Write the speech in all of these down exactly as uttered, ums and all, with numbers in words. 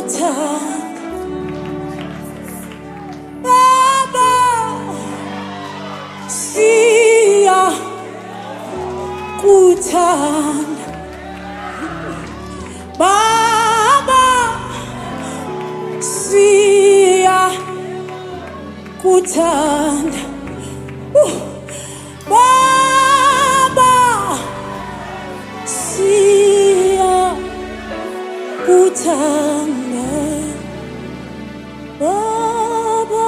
Kuthanda Baba siya kuthanda uh, Baba siya kuthanda Baba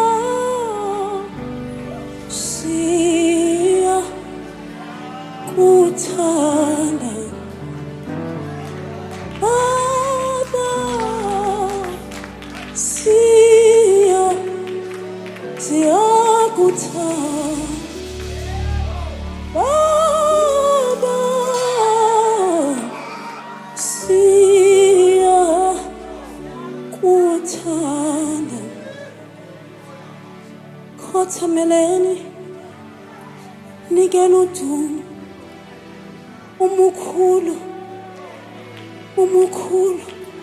siya kuthanda Baba siya siya kuthanda Baba siya kuthanda Khothameleni nikela udumo umukhulu umukhulu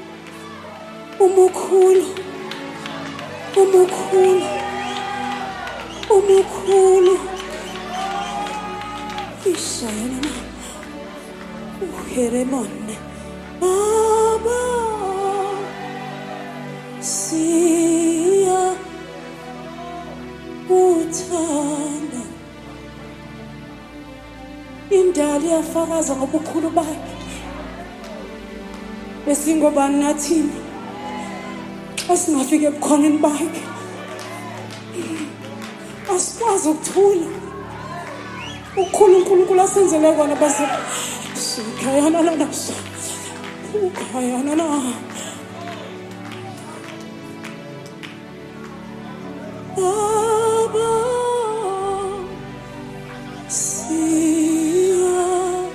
umukhulu umukhulu umukhulu ishayana uheremone Baba siya kuthanda indali yafakaza ngobukhulu bakhe besingobani nathini asingafike ebukhoneni bakhe asikwazi ukuthula ukhulu uNkulunkulu asenzele kona base sikhayana nasa ukhayana na Baba siya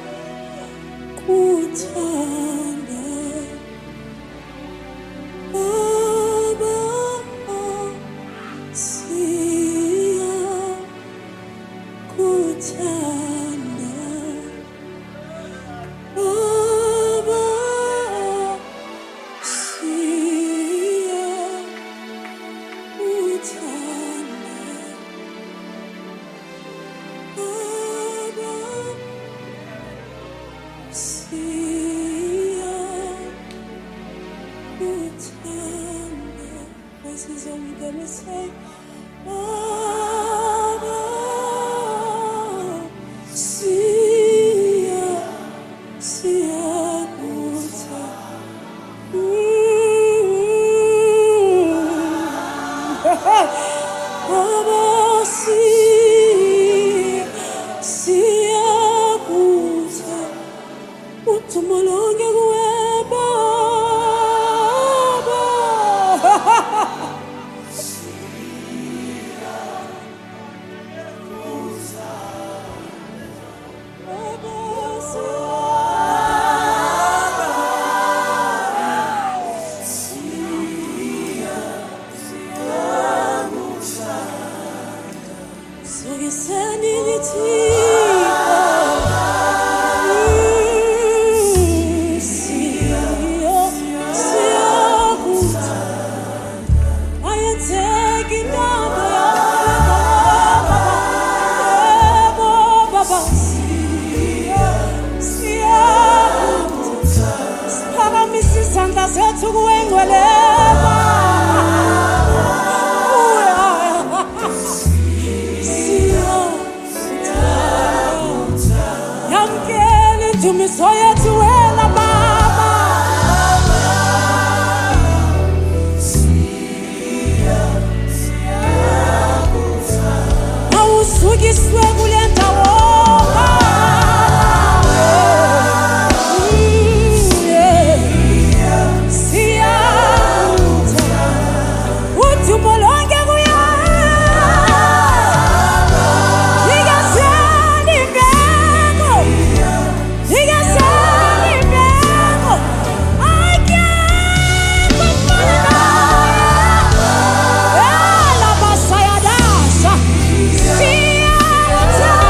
kuthanda Baba siya kuthanda Baba siya kuthanda Baba siya kuthanda Voices only gonna say Baba siya siya kuthanda Baba siya siya kuthanda uthumolonge kuwe Baba So you send it to me so ya to ela Baba siya siya kuthanda awusukiswe kule ndawo siya udumo lonke kuya Yeah.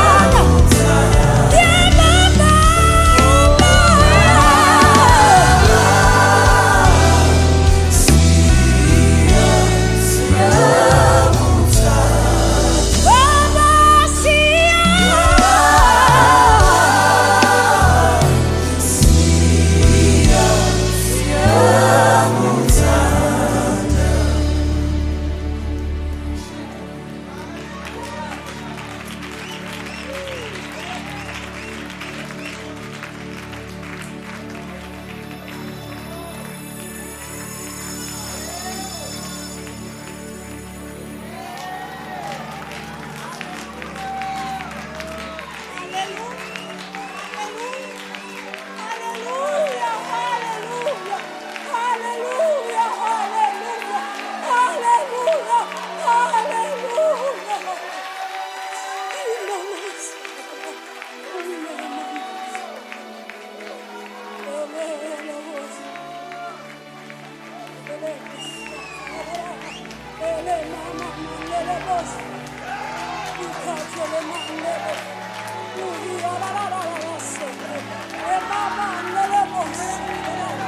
Thank you.